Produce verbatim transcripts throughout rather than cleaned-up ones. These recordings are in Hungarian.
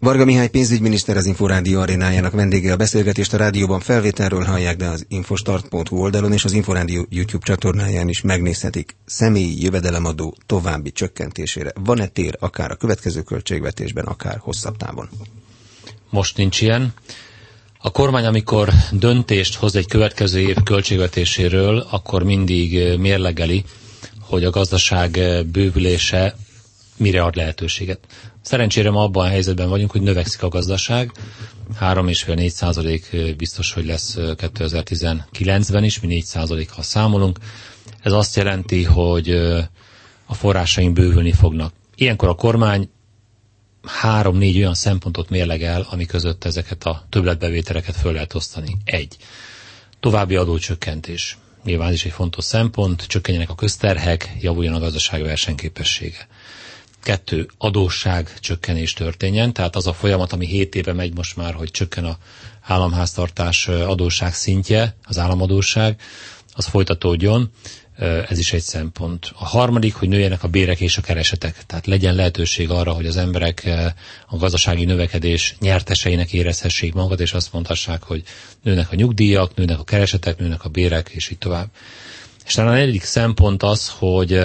Varga Mihály pénzügyminiszter, az Inforádió arénájának vendége. A beszélgetést a rádióban felvételről hallják, de az infostart pont hu oldalon és az Inforádió YouTube csatornáján is megnézhetik. Személyi jövedelemadó további csökkentésére van-e tér akár a következő költségvetésben, akár hosszabb távon? Most nincs ilyen. A kormány, amikor döntést hoz egy következő év költségvetéséről, akkor mindig mérlegeli, hogy a gazdaság bővülése mire ad lehetőséget. Szerencsére ma abban a helyzetben vagyunk, hogy növekszik a gazdaság. három egész öt-négy százalék biztos, hogy lesz kétezer-tizenkilencben is, mi négy százalékkal számolunk. Ez azt jelenti, hogy a forrásaink bővülni fognak. Ilyenkor a kormány három-négy olyan szempontot mérlegel, ami között ezeket a többletbevételeket föl lehet osztani. Egy. További adócsökkentés. Nyilván ez is egy fontos szempont, csökkenjenek a közterhek, javuljon a gazdaság versenyképessége. Kettő, adósság csökkenés történjen, tehát az a folyamat, ami hét éve megy most már, hogy csökken a államháztartás adósság szintje, az államadósság, az folytatódjon, ez is egy szempont. A harmadik, hogy nőjenek a bérek és a keresetek, tehát legyen lehetőség arra, hogy az emberek a gazdasági növekedés nyerteseinek érezhessék magukat, és azt mondhassák, hogy nőnek a nyugdíjak, nőnek a keresetek, nőnek a bérek, és így tovább. És talán a negyedik szempont az, hogy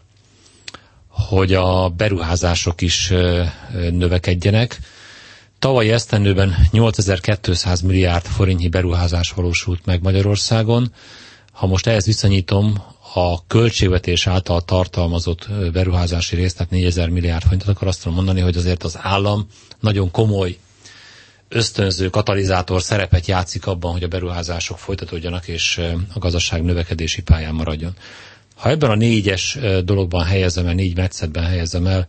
hogy a beruházások is növekedjenek. Tavalyi esztendőben nyolcezer-kétszáz milliárd forintnyi beruházás valósult meg Magyarországon. Ha most ehhez viszonyítom a költségvetés által tartalmazott beruházási részt, tehát négyezer milliárd forintot, akkor azt tudom mondani, hogy azért az állam nagyon komoly ösztönző katalizátor szerepet játszik abban, hogy a beruházások folytatódjanak és a gazdaság növekedési pályán maradjon. Ha ebben a négyes dologban helyezem el, négy metszetben helyezem el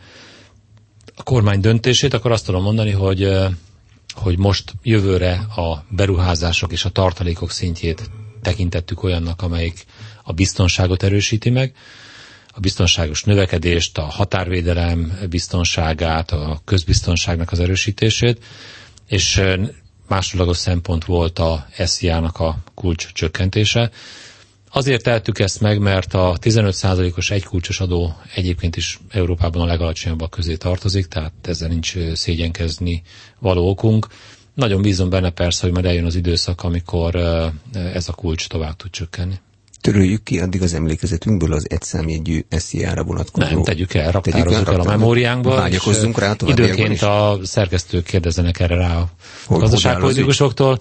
a kormány döntését, akkor azt tudom mondani, hogy, hogy most jövőre a beruházások és a tartalékok szintjét tekintettük olyannak, amelyik a biztonságot erősíti meg, a biztonságos növekedést, a határvédelem biztonságát, a közbiztonságnak az erősítését, és másodlagos szempont volt a es zé á-nak a kulcs csökkentése. Azért tehettük ezt meg, mert a tizenöt százalékos egykulcsos adó egyébként is Európában a legalacsonyabbak közé tartozik, tehát ezzel nincs szégyenkezni való okunk. Nagyon bízom benne persze, hogy majd eljön az időszak, amikor ez a kulcs tovább tud csökkenni. Töröljük ki addig az emlékezetünkből az egyszámjegyű es zé á-ra vonatkozó. Nem, tegyük el, raktározzuk el a memóriánkba. Vágyakozzunk rá továbbiakban is. Időnként a szerkesztők kérdezzenek erre rá a gazdaságpolitikusoktól.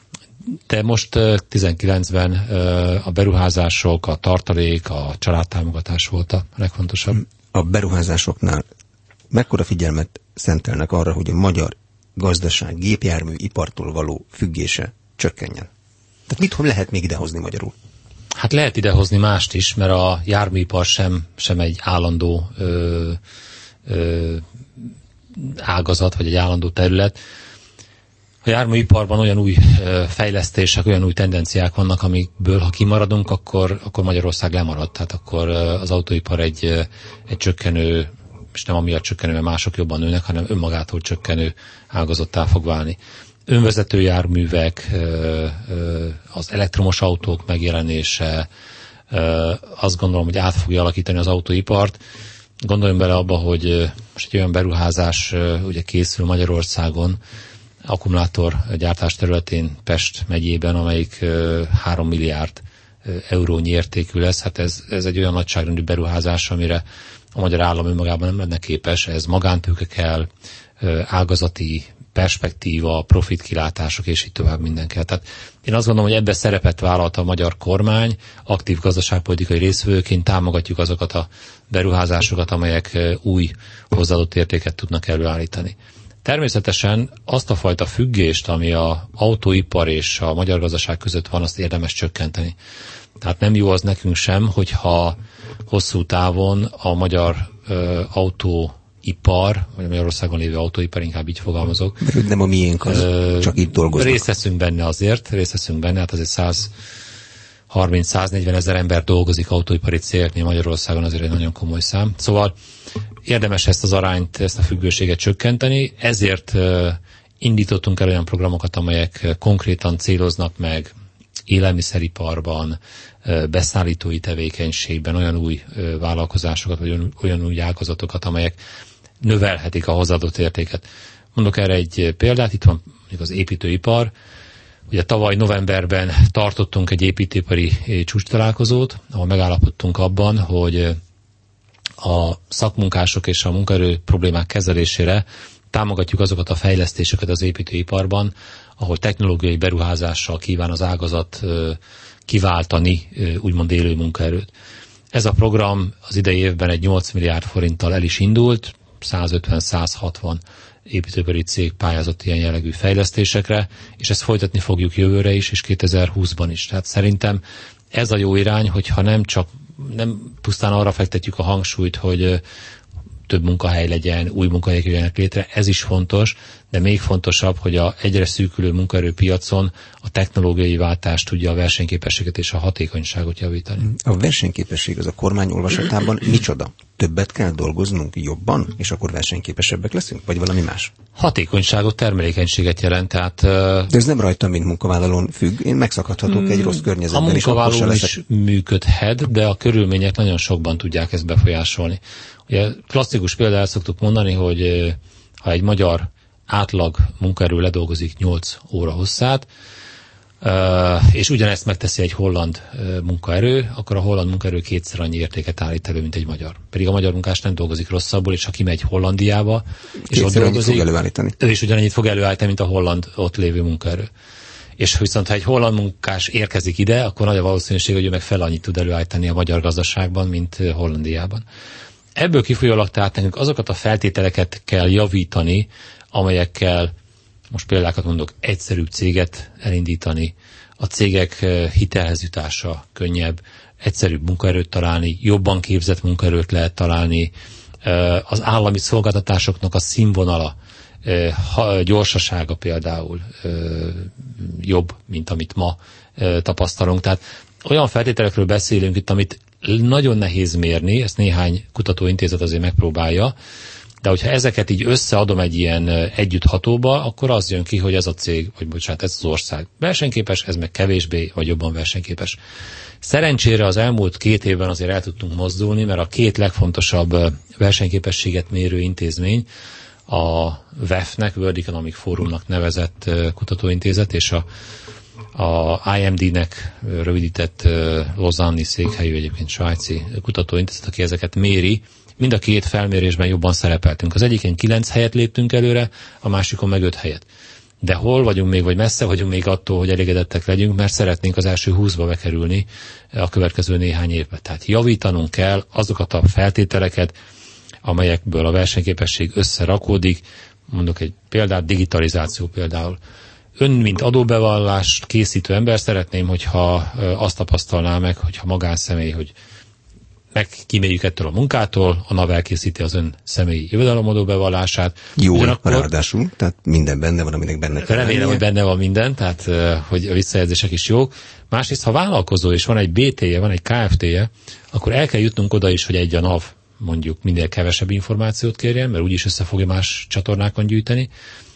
De most tizenkilencben a beruházások, a tartalék, a családtámogatás volt a legfontosabb. A beruházásoknál mekkora figyelmet szentelnek arra, hogy a magyar gazdaság gépjárműipartól való függése csökkenjen? Tehát mit hogy lehet még idehozni magyarul? Hát lehet idehozni mást is, mert a járműipar sem, sem egy állandó ö, ö, ágazat, vagy egy állandó terület. A járműiparban olyan új fejlesztések, olyan új tendenciák vannak, amikből, ha kimaradunk, akkor, akkor Magyarország lemarad. Tehát akkor az autóipar egy, egy csökkenő, és nem amiatt csökkenő, mert mások jobban nőnek, hanem önmagától csökkenő ágazattá fog válni. Önvezető járművek, az elektromos autók megjelenése, azt gondolom, hogy át fogja alakítani az autóipart. Gondoljunk bele abba, hogy most egy olyan beruházás ugye készül Magyarországon, akkumulátorgyártás területén Pest megyében, amelyik három milliárd eurónyi értékű lesz. Hát ez, ez egy olyan nagyságrendű beruházás, amire a magyar állam önmagában nem lenne képes. Ez magántőke kell, ágazati perspektíva, profitkilátások, és így tovább minden kell. Tehát én azt gondolom, hogy ebbe szerepet vállalt a magyar kormány, aktív gazdaságpolitikai részvevőként támogatjuk azokat a beruházásokat, amelyek új hozzáadott értéket tudnak előállítani. Természetesen azt a fajta függést, ami az autóipar és a magyar gazdaság között van, azt érdemes csökkenteni. Tehát nem jó az nekünk sem, hogyha hosszú távon a magyar ö, autóipar, vagy a Magyarországon lévő autóipar, inkább így fogalmazok. Mert nem a miénk, az ö, csak itt dolgoznak. Részt veszünk benne azért, részt veszünk benne, hát azért száz harminc-száznegyven ezer ember dolgozik autóipari cégeknél Magyarországon, azért egy nagyon komoly szám. Szóval érdemes ezt az arányt, ezt a függőséget csökkenteni, ezért uh, indítottunk el olyan programokat, amelyek konkrétan céloznak meg élelmiszeriparban, uh, beszállítói tevékenységben olyan új uh, vállalkozásokat, vagy olyan, olyan új ágazatokat, amelyek növelhetik a hozzáadott értéket. Mondok erre egy példát, itt van az építőipar. Ugye tavaly novemberben tartottunk egy építőipari csúcstalálkozót, ahol megállapodtunk abban, hogy a szakmunkások és a munkaerő problémák kezelésére támogatjuk azokat a fejlesztéseket az építőiparban, ahol technológiai beruházással kíván az ágazat kiváltani úgymond élő munkaerőt. Ez a program az idei évben egy nyolc milliárd forinttal el is indult, százötven-százhatvan építőipari cég pályázott ilyen jellegű fejlesztésekre, és ezt folytatni fogjuk jövőre is, és kétezer-húszban is. Tehát szerintem ez a jó irány, hogyha nem csak, nem pusztán arra fektetjük a hangsúlyt, hogy több munkahely legyen, új munkahelyek jöjjenek létre, ez is fontos, de még fontosabb, hogy a egyre szűkülő munkaerőpiacon a technológiai váltás tudja a versenyképességet és a hatékonyságot javítani. A versenyképesség az a kormány olvasatában micsoda? Többet kell dolgoznunk jobban, és akkor versenyképesebbek leszünk? Vagy valami más? Hatékonyságot, termelékenységet jelent. Tehát, de ez nem rajtam, mint munkavállalón függ. Én megszakadhatok mm, egy rossz környezetben. A munkavállalón is, is működhet, de a körülmények nagyon sokban tudják ezt befolyásolni. Ugye klasszikus példát el szoktuk mondani, hogy ha egy magyar átlag munkaerő ledolgozik nyolc óra hosszát, és ugyanezt megteszi egy holland munkaerő, akkor a holland munkaerő kétszer annyi értéket állít elő, mint egy magyar. Pedig a magyar munkás nem dolgozik rosszabbul, és ha kimegy Hollandiába, és ott dolgozik, ő is ugyanannyit fog előállítani, mint a holland ott lévő munkaerő. És viszont ha egy holland munkás érkezik ide, akkor nagy a valószínűség, hogy ő meg fel annyit tud előállítani a magyar gazdaságban, mint Hollandiában. Ebből kifolyólag tehát nekünk azokat a feltételeket kell javítani, amelyekkel, most példákat mondok, egyszerűbb céget elindítani, a cégek hitelhez jutása könnyebb, egyszerűbb munkaerőt találni, jobban képzett munkaerőt lehet találni, az állami szolgáltatásoknak a színvonala, gyorsasága például jobb, mint amit ma tapasztalunk. Tehát olyan feltételekről beszélünk itt, amit nagyon nehéz mérni, ezt néhány kutatóintézet azért megpróbálja, de hogyha ezeket így összeadom egy ilyen együtthatóba, akkor az jön ki, hogy ez a cég, vagy bocsánat, ez az ország versenyképes, ez meg kevésbé, vagy jobban versenyképes. Szerencsére az elmúlt két évben azért el tudtunk mozdulni, mert a két legfontosabb versenyképességet mérő intézmény, a W E F-nek, World Economic Forumnak nevezett kutatóintézet, és a a I M D-nek rövidített Lausanne-i székhelyű, egyébként svájci kutatóintézet, aki ezeket méri. Mind a két felmérésben jobban szerepeltünk. Az egyiken kilenc helyet léptünk előre, a másikon meg öt helyet. De hol vagyunk még, vagy messze vagyunk még attól, hogy elégedettek legyünk, mert szeretnénk az első húszba bekerülni a következő néhány évben. Tehát javítanunk kell azokat a feltételeket, amelyekből a versenyképesség összerakódik. Mondok egy példát, digitalizáció például. Ön, mint adóbevallást készítő ember, szeretném, hogyha azt tapasztalná meg, hogyha magánszemély, hogy megkíméljük ettől a munkától, a NAV elkészíti az ön személyi jövedelemadóbevallását. Jó, ráadásul, tehát minden benne van, aminek benne kell Remélem, lennie. Hogy benne van minden, tehát hogy a visszajelzések is jók. Másrészt, ha vállalkozó és van egy bé té-je, van egy ká ef té-je, akkor el kell jutnunk oda is, hogy egy a NAV mondjuk minél kevesebb információt kérjen, mert úgyis össze fogja más csatornákon gyűjteni.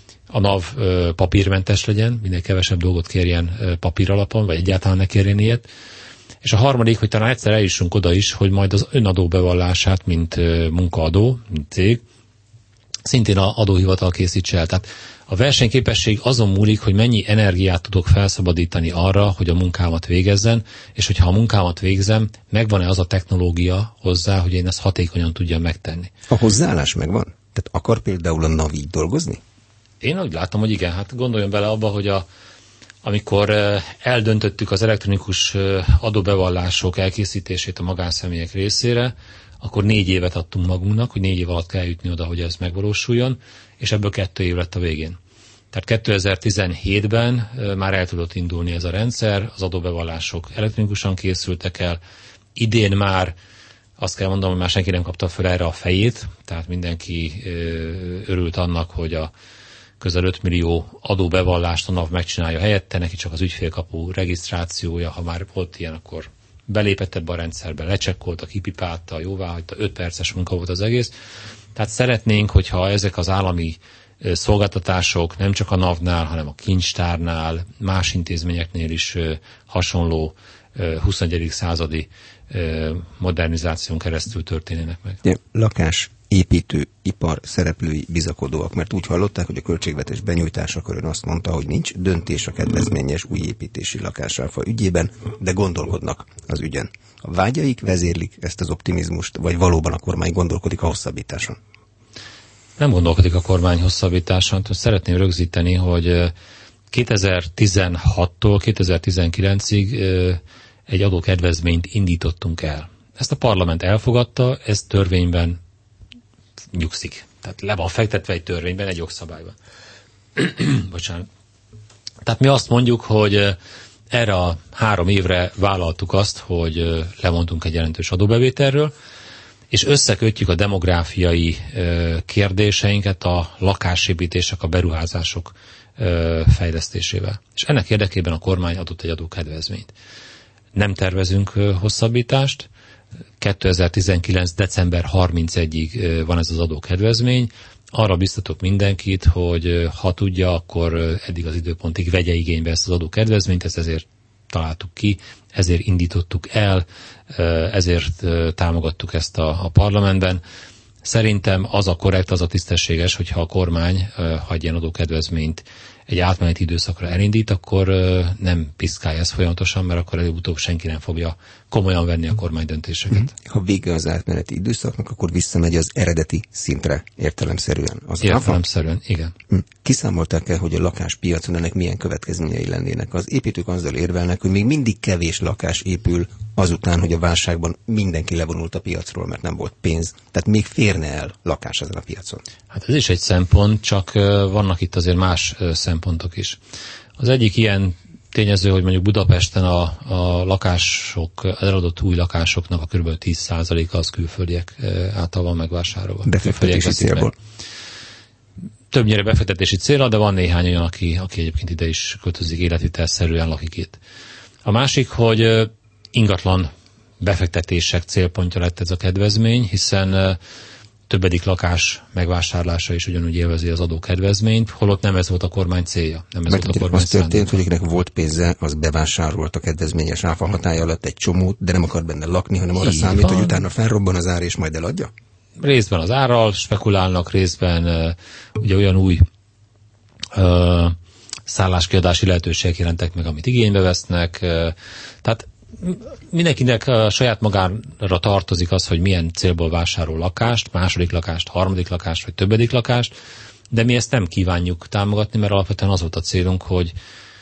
A NAV ö, papírmentes legyen, minél kevesebb dolgot kérjen ö, papír alapon, vagy egyáltalán ne kérjen ilyet. És a harmadik, hogy talán egyszer eljussunk oda is, hogy majd az önadó bevallását, mint ö, munkaadó, mint cég, szintén a adóhivatal készítse el. Tehát a versenyképesség azon múlik, hogy mennyi energiát tudok felszabadítani arra, hogy a munkámat végezzen, és hogyha a munkámat végzem, megvan-e az a technológia hozzá, hogy én ezt hatékonyan tudjam megtenni. A hozzáállás megvan? Tehát akar például a NAV így dolgozni? Én úgy látom, hogy igen, hát gondoljon bele abba, hogy a, amikor eldöntöttük az elektronikus adóbevallások elkészítését a magánszemélyek részére, akkor négy évet adtunk magunknak, hogy négy év alatt kell jutni oda, hogy ez megvalósuljon, és ebből kettő év lett a végén. Tehát kétezer-tizenhétben már el tudott indulni ez a rendszer, az adóbevallások elektronikusan készültek el, idén már azt kell mondanom, hogy már senki nem kapta fel erre a fejét, tehát mindenki örült annak, hogy a közel öt millió adóbevallást a NAV megcsinálja helyette, neki csak az ügyfélkapu regisztrációja, ha már volt ilyen, akkor belépett ebbe a rendszerbe, lecsekkolta, kipipálta, jóváhagyta, öt perces munka volt az egész. Tehát szeretnénk, hogyha ezek az állami szolgáltatások nem csak a NAV-nál, hanem a kincstárnál, más intézményeknél is hasonló huszonegyedik századi modernizáción keresztül történnének meg. Ja, lakás építőipar szereplői bizakodóak, mert úgy hallották, hogy a költségvetés benyújtásakor ön azt mondta, hogy nincs döntés a kedvezményes új építési lakásáfa ügyében, de gondolkodnak az ügyen. A vágyaik vezérlik ezt az optimizmust, vagy valóban a kormány gondolkodik a hosszabbításon? Nem gondolkodik a kormány hosszabbításon. Szeretném rögzíteni, hogy kétezer-tizenhattól kétezer-tizenkilencig egy adókedvezményt indítottunk el. Ezt a parlament elfogadta, ez törvényben nyugszik. Tehát le van fektetve egy törvényben, egy jogszabályban. Bocsánat. Tehát mi azt mondjuk, hogy erre a három évre vállaltuk azt, hogy levontunk egy jelentős adóbevételről, és összekötjük a demográfiai kérdéseinket a lakásépítések, a beruházások fejlesztésével. És ennek érdekében a kormány adott egy adókedvezményt. Nem tervezünk hosszabbítást, kétezer-tizenkilenc. december harmincegyedikéig van ez az adókedvezmény. Arra biztatok mindenkit, hogy ha tudja, akkor eddig az időpontig vegye igénybe ezt az adókedvezményt, ezt ezért találtuk ki, ezért indítottuk el, ezért támogattuk ezt a, a parlamentben. Szerintem az a korrekt, az a tisztességes, hogyha a kormány hagy ilyen adókedvezményt egy átmeneti időszakra elindít, akkor nem piszkálja ezt folyamatosan, mert akkor előbb-utóbb senki nem fogja komolyan venni a kormány döntéseket. Ha vége az átmeneti időszaknak, akkor visszamegy az eredeti szintre értelemszerűen. Az értelemszerűen, igen. Kiszámolták el, hogy a lakáspiacon ennek milyen következményei lennének? Az építők azzal érvelnek, hogy még mindig kevés lakás épül azután, hogy a válságban mindenki levonult a piacról, mert nem volt pénz. Tehát még férne el lakás ezen a piacon. Hát ez is egy szempont, csak vannak itt azért más szempontok is. Az egyik ilyen tényező, hogy mondjuk Budapesten a, a lakások, az eladott új lakásoknak a kb. tíz százaléka az külföldiek által van megvásárolva. Befektetési célból. Többnyire befektetési célra, de van néhány olyan, aki, aki egyébként ide is költözik, életvitelszerűen lakik itt. A másik, hogy ingatlan befektetések célpontja lett ez a kedvezmény, hiszen többedik lakás megvásárlása is ugyanúgy élvezi az adókedvezményt, holott nem ez volt a kormány célja. Nem ez Mert volt a kormány az történt, hogy akinek volt pénze, az bevásárolt a kedvezményes áfa hatály alatt egy csomót, de nem akar benne lakni, hanem arra Így számít, van. Hogy utána felrobban az ár és majd eladja? Részben az árral spekulálnak, részben uh, ugye olyan új uh, szálláskiadási lehetőségek jelentek meg, amit igénybe vesznek. Uh, tehát mindenkinek a saját magára tartozik az, hogy milyen célból vásárol lakást, második lakást, harmadik lakást, vagy többedik lakást, de mi ezt nem kívánjuk támogatni, mert alapvetően az volt a célunk, hogy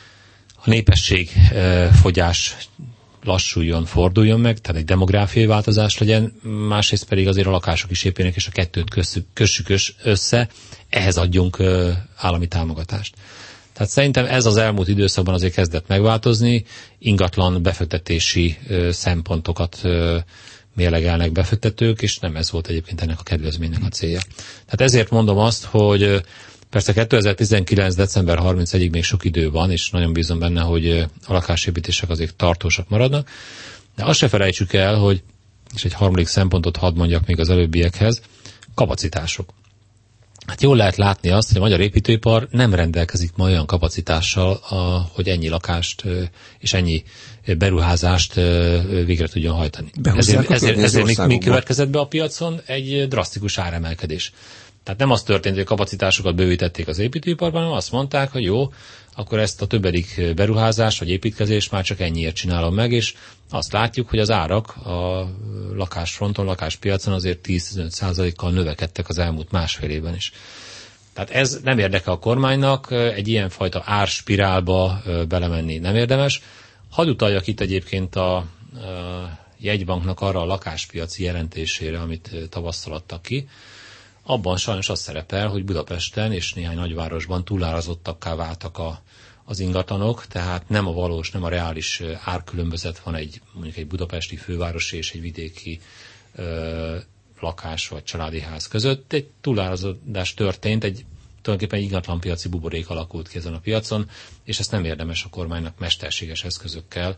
a népességfogyás lassuljon, forduljon meg, tehát egy demográfiai változás legyen, másrészt pedig azért a lakások is épülnek, és a kettőt kössük össze, ehhez adjunk állami támogatást. Tehát szerintem ez az elmúlt időszakban azért kezdett megváltozni, ingatlan befektetési ö, szempontokat ö, mérlegelnek befektetők, és nem ez volt egyébként ennek a kedvezménynek a célja. Tehát ezért mondom azt, hogy persze kétezer-tizenkilenc. december harmincegyedikéig még sok idő van, és nagyon bízom benne, hogy a lakásépítések azért tartósak maradnak, de azt se felejtsük el, hogy, és egy harmadik szempontot hadd mondjak még az előbbiekhez, kapacitások. Hát jól lehet látni azt, hogy a magyar építőipar nem rendelkezik ma olyan kapacitással, a, hogy ennyi lakást és ennyi beruházást végre tudjon hajtani. Ezért, ezért, ezért mi, mi következett be a piacon? Egy drasztikus áremelkedés. Tehát nem az történt, hogy a kapacitásokat bővítették az építőiparban, hanem azt mondták, hogy jó, akkor ezt a többedik beruházás vagy építkezés már csak ennyiért csinálom meg, és azt látjuk, hogy az árak a lakásfronton, lakáspiacon azért tíz-tizenöt százalékkal növekedtek az elmúlt másfél évben is. Tehát ez nem érdekel a kormánynak, egy ilyenfajta árspirálba belemenni nem érdemes. Hadd utaljak itt egyébként a, a jegybanknak arra a lakáspiaci jelentésére, amit tavasszal adtak ki. Abban sajnos az szerepel, hogy Budapesten és néhány nagyvárosban túlárazottakká váltak a, az ingatlanok, tehát nem a valós, nem a reális árkülönbözet van egy mondjuk egy budapesti fővárosi és egy vidéki ö, lakás vagy családi ház között. Egy túlárazódás történt, egy tulajdonképpen egy ingatlanpiaci buborék alakult ki ezen a piacon, és ezt nem érdemes a kormánynak mesterséges eszközökkel,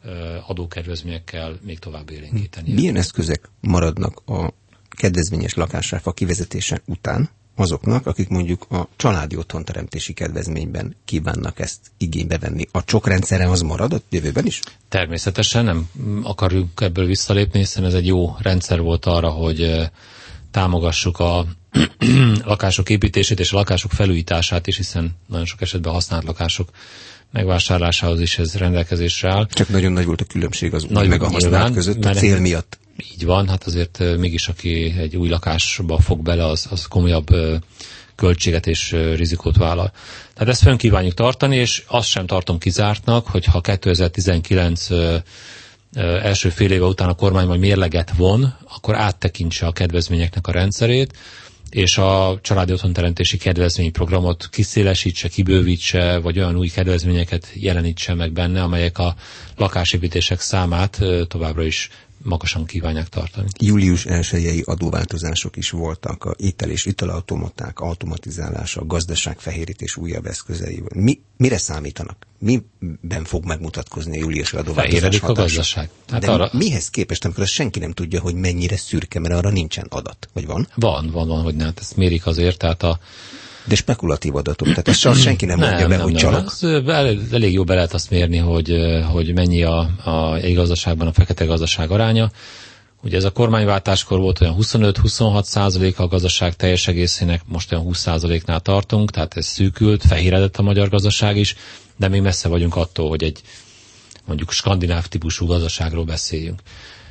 adókedvezményekkel még tovább élénkíteni. Milyen eszközök maradnak a kedvezményes lakásáfa kivezetése után azoknak, akik mondjuk a családi otthonteremtési kedvezményben kívánnak ezt igénybe venni? A csokrendszere az marad a jövőben is? Természetesen nem akarjuk ebből visszalépni, hiszen ez egy jó rendszer volt arra, hogy támogassuk a lakások építését és a lakások felújítását is, hiszen nagyon sok esetben használt lakások megvásárlásához is ez rendelkezésre áll. Csak nagyon nagy volt a különbség az új meg a használt között a cél miatt. Így van, hát azért mégis aki egy új lakásba fog bele, az, az komolyabb költséget és rizikót vállal. Tehát ezt fönn kívánjuk tartani, és azt sem tartom kizártnak, hogy ha kétezer-tizenkilenc első fél éve után a kormány majd mérleget von, akkor áttekintse a kedvezményeknek a rendszerét, és a családi otthonteremtési kedvezményprogramot kiszélesítse, kibővítse, vagy olyan új kedvezményeket jelenítse meg benne, amelyek a lakásépítések számát továbbra is magasan kívánják tartani. Július elsejei adóváltozások is voltak, a étel- és italautomaták automatizálása, a gazdaság fehérítés újabb eszközei. Mi, mire számítanak? Miben fog megmutatkozni a júliusi adóváltozás Fehéredik hatása? a gazdaság. Hát de arra... mihez képest, amikor azt senki nem tudja, hogy mennyire szürke, mert arra nincsen adat, vagy van? Van, van, van, hogy nem. Hát ezt mérik azért, tehát a de spekulatív adatok, tehát ezt senki nem mondja nem, be, nem, hogy nem, csalok. Nem. Elég jó be lehet azt mérni, hogy, hogy mennyi a, a egy gazdaságban a fekete gazdaság aránya. Ugye ez a kormányváltáskor volt olyan huszonöt-huszonhat százalék a gazdaság teljes egészének, most olyan húsz százaléknál tartunk, tehát ez szűkült, fehéredett a magyar gazdaság is, de még messze vagyunk attól, hogy egy mondjuk skandináv típusú gazdaságról beszéljünk.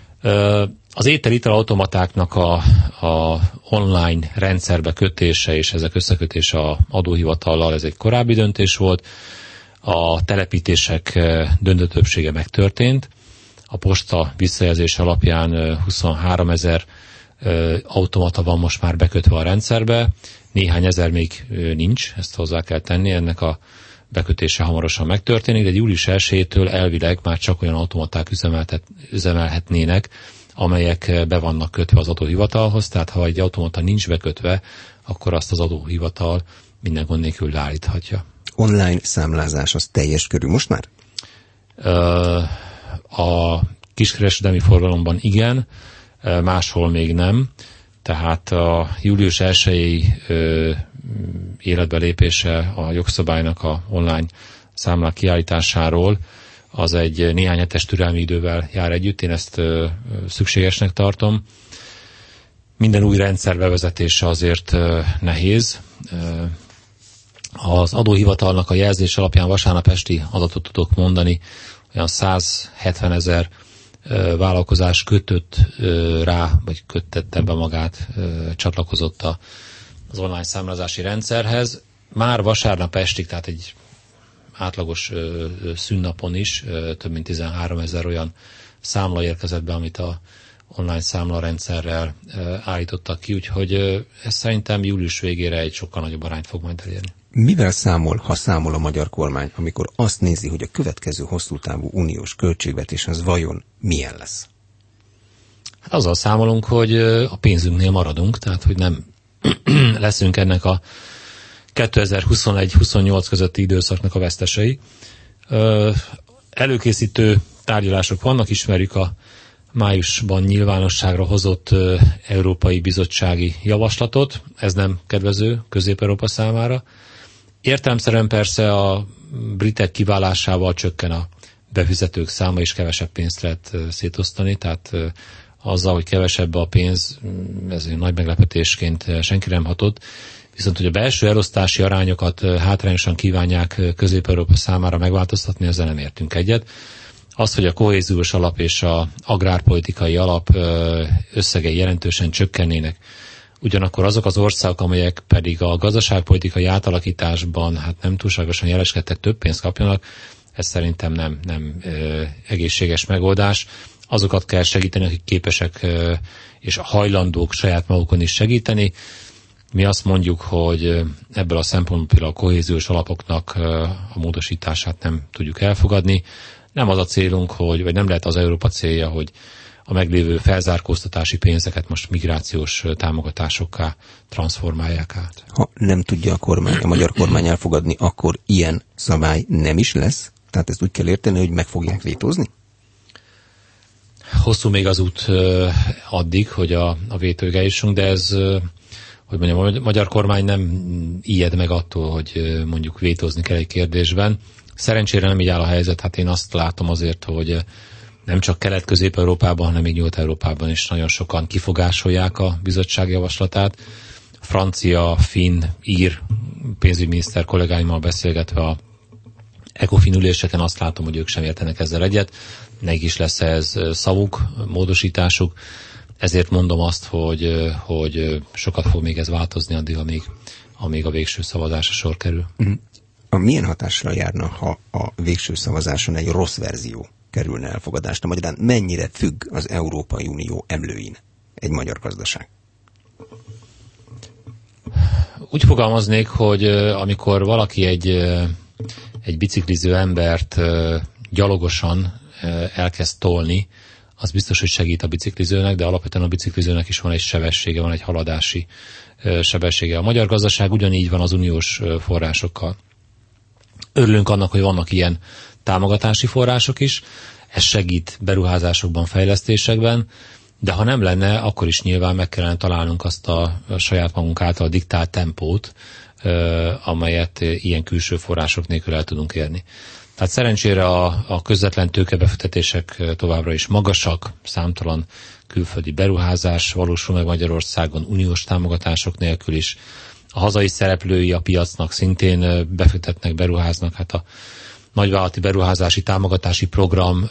Az étel-ital automatáknak a, a online rendszerbe kötése és ezek összekötése a adóhivatallal, ez egy korábbi döntés volt. A telepítések döntő többsége megtörtént. A posta visszajelzés alapján huszonháromezer automata van most már bekötve a rendszerbe. Néhány ezer még nincs, ezt hozzá kell tenni, ennek a bekötése hamarosan megtörténik, de július elsejétől elvileg már csak olyan automaták üzemelhetnének, amelyek be vannak kötve az adóhivatalhoz, tehát ha egy automata nincs bekötve, akkor azt az adóhivatal minden gond nélkül leállíthatja. Online számlázás az teljes körű most már? A kiskereskedelmi forgalomban igen, máshol még nem. Tehát a július elsejei életbe lépése a jogszabálynak a online számlák kiállításáról az egy néhány hetes türelmi idővel jár együtt, én ezt ö, szükségesnek tartom. Minden új rendszer bevezetése azért ö, nehéz. Ö, az adóhivatalnak a jelzés alapján vasárnap esti adatot tudok mondani, olyan százhetven ezer vállalkozás kötött ö, rá, vagy köttette be magát, ö, csatlakozott a, az online számlázási rendszerhez. Már vasárnap estig, tehát egy átlagos ö, szünnapon is ö, több mint tizenháromezer olyan számla érkezett be, amit a online számlarendszerrel ö, állítottak ki, úgyhogy ö, ez szerintem július végére egy sokkal nagyobb arányt fog majd elérni. Mivel számol, ha számol a magyar kormány, amikor azt nézi, hogy a következő hosszú távú uniós költségvetés az vajon milyen lesz? Hát azzal számolunk, hogy a pénzünknél maradunk, tehát hogy nem leszünk ennek a kétezer-huszonegy-huszonnyolc közötti időszaknak a vesztesei. Előkészítő tárgyalások vannak, ismerjük a májusban nyilvánosságra hozott Európai Bizottsági Javaslatot, ez nem kedvező Közép-Európa számára. Értelemszerűen persze a britek kiválásával csökken a befizetők száma, és kevesebb pénzt lehet szétosztani, tehát azzal, hogy kevesebb a pénz, ez egy nagy meglepetésként senki nem hatott. Viszont, hogy a belső elosztási arányokat hátrányosan kívánják Közép-Európa számára megváltoztatni, ezzel nem értünk egyet. Az, hogy a kohéziós alap és a agrárpolitikai alap összegei jelentősen csökkennének, ugyanakkor azok az országok, amelyek pedig a gazdaságpolitikai átalakításban hát nem túlságosan jeleskedtek, több pénzt kapjanak, ez szerintem nem, nem ö, egészséges megoldás. Azokat kell segíteni, akik képesek ö, és hajlandók saját magukon is segíteni. Mi azt mondjuk, hogy ebből a szempontból a kohéziós alapoknak ö, a módosítását nem tudjuk elfogadni. Nem az a célunk, hogy, vagy nem lehet az Európa célja, hogy a meglévő felzárkóztatási pénzeket most migrációs támogatásokká transformálják át. Ha nem tudja a kormány, a magyar kormány elfogadni, akkor ilyen szabály nem is lesz? Tehát ezt úgy kell érteni, hogy meg fogják vétózni? Hosszú még az út addig, hogy a, a vétóig eljussunk, de ez, hogy mondjam, a magyar kormány nem ijed meg attól, hogy mondjuk vétózni kell egy kérdésben. Szerencsére nem így áll a helyzet, hát én azt látom azért, hogy nem csak Kelet-Közép-Európában, hanem még Nyugat-Európában is nagyon sokan kifogásolják a bizottság javaslatát. Francia, finn, ír pénzügyminiszter kollégáimmal beszélgetve a ECOFIN üléseken azt látom, hogy ők sem értenek ezzel egyet. Nekik is lesz ez szavuk, módosításuk. Ezért mondom azt, hogy, hogy sokat fog még ez változni addig, amíg, amíg a végső szavazásra sor kerül. A milyen hatással járna, ha a végső szavazáson egy rossz verzió kerülne elfogadásra? Magyarán mennyire függ az Európai Unió emlőin egy magyar gazdaság? Úgy fogalmaznék, hogy amikor valaki egy, egy bicikliző embert gyalogosan elkezd tolni, az biztos, hogy segít a biciklizőnek, de alapvetően a biciklizőnek is van egy sebessége, van egy haladási sebessége. A magyar gazdaság ugyanígy van az uniós forrásokkal. Örülünk annak, hogy vannak ilyen támogatási források is, ez segít beruházásokban, fejlesztésekben, de ha nem lenne, akkor is nyilván meg kellene találnunk azt a, a saját magunk által diktált tempót, amelyet ilyen külső források nélkül el tudunk érni. Tehát szerencsére a, a közvetlen tőkebefektetések továbbra is magasak, számtalan külföldi beruházás valósul meg Magyarországon, uniós támogatások nélkül is. A hazai szereplői a piacnak szintén befektetnek, beruháznak. Hát a nagyvállalati beruházási támogatási program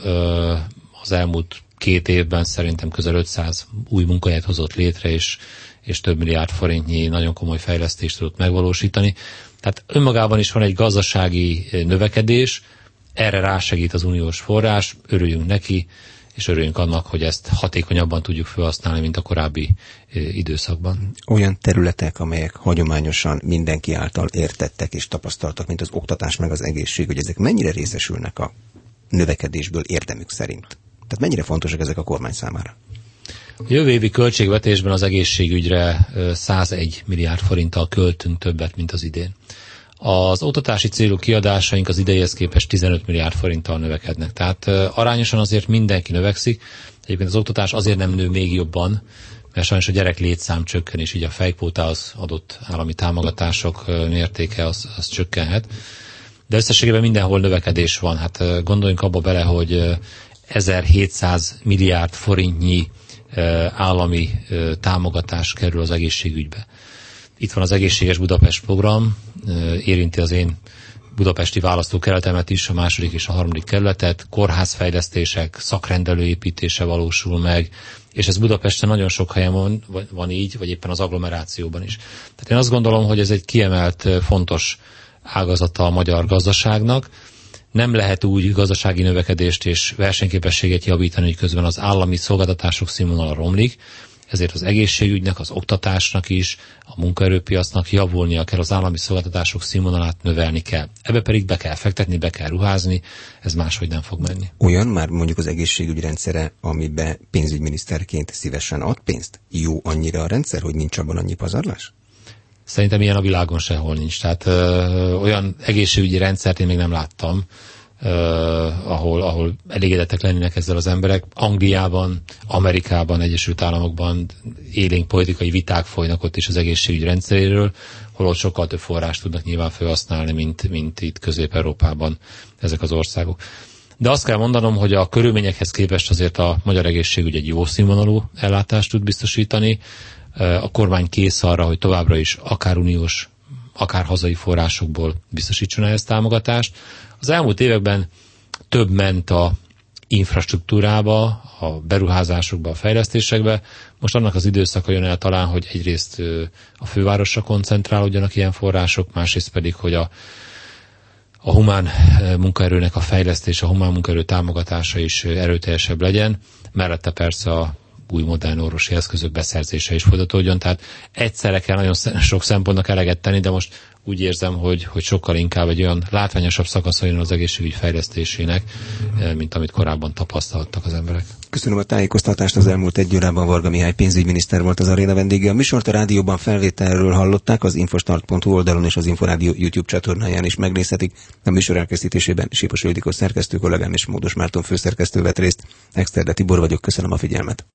az elmúlt két évben szerintem közel ötszáz új munkahelyet hozott létre, és, és több milliárd forintnyi nagyon komoly fejlesztést tudott megvalósítani. Tehát önmagában is van egy gazdasági növekedés, erre rásegít az uniós forrás, örüljünk neki, és örüljünk annak, hogy ezt hatékonyabban tudjuk felhasználni, mint a korábbi időszakban. Olyan területek, amelyek hagyományosan mindenki által értettek és tapasztaltak, mint az oktatás meg az egészség, hogy ezek mennyire részesülnek a növekedésből érdemük szerint? Tehát mennyire fontosak ezek a kormány számára? A jövő évi költségvetésben az egészségügyre százegy milliárd forinttal költünk többet, mint az idén. Az oktatási célú kiadásaink az idejéhez képest tizenöt milliárd forinttal növekednek. Tehát arányosan azért mindenki növekszik. Egyébként az oktatás azért nem nő még jobban, mert sajnos a gyerek létszám csökken, és így a fejkvótához adott állami támogatások mértéke az, az csökkenhet. De összességében mindenhol növekedés van. Hát gondoljunk abba bele, hogy ezerhétszáz milliárd forintnyi állami támogatás kerül az egészségügybe. Itt van az Egészséges Budapest program, érinti az én budapesti választókerületemet is, a második és a harmadik kerületet, kórházfejlesztések, szakrendelőépítése valósul meg, és ez Budapesten nagyon sok helyen van, van így, vagy éppen az agglomerációban is. Tehát én azt gondolom, hogy ez egy kiemelt, fontos ágazata a magyar gazdaságnak. Nem lehet úgy gazdasági növekedést és versenyképességet javítani, hogy közben az állami szolgáltatások színvonala romlik, ezért az egészségügynek, az oktatásnak is, a munkaerőpiacnak javulnia kell, az állami szolgáltatások színvonalát növelni kell. Ebbe pedig be kell fektetni, be kell ruházni, ez máshogy nem fog menni. Olyan már mondjuk az egészségügy rendszere, amiben pénzügyminiszterként szívesen ad pénzt? Jó annyira a rendszer, hogy nincs abban annyi pazarlás? Szerintem ilyen a világon sehol nincs. Tehát ö, olyan egészségügyi rendszert én még nem láttam, Uh, ahol, ahol elégedettek lennének ezzel az emberek. Angliában, Amerikában, Egyesült Államokban élénk politikai viták folynak ott is az egészségügy rendszeréről, holott sokkal több forrást tudnak nyilván felhasználni, mint, mint itt Közép-Európában ezek az országok. De azt kell mondanom, hogy a körülményekhez képest azért a magyar egészségügy egy jó színvonalú ellátást tud biztosítani. Uh, a kormány kész arra, hogy továbbra is akár uniós, akár hazai forrásokból biztosítson ehhez támogatást. Az elmúlt években több ment a infrastruktúrába, a beruházásokba, a fejlesztésekbe. Most annak az időszaka jön el talán, hogy egyrészt a fővárosra koncentrálódjanak ilyen források, másrészt pedig, hogy a, a humán munkaerőnek a fejlesztése, a humán munkaerő támogatása is erőteljesebb legyen. Mellette persze a új modern orvosi eszközök beszerzése is folytatódjon, tehát egyszerre kell nagyon sok szempontnak eleget tenni, de most úgy érzem, hogy, hogy sokkal inkább egy olyan látványosabb szakasza jön az egészségügy fejlesztésének, mint amit korábban tapasztaltak az emberek. Köszönöm a tájékoztatást, az elmúlt egy órában Varga Mihály pénzügyminiszter volt az aréna vendége. A műsort a rádióban felvételről hallották, az infostart pont hu oldalon és az Inforádió YouTube csatornáján is megnézhetik. A műsor elkészítésében Sipos Ildikó szerkesztő kollégám és Módos Márton főszerkesztő vett részt. Exterde Tibor vagyok, köszönöm a figyelmet.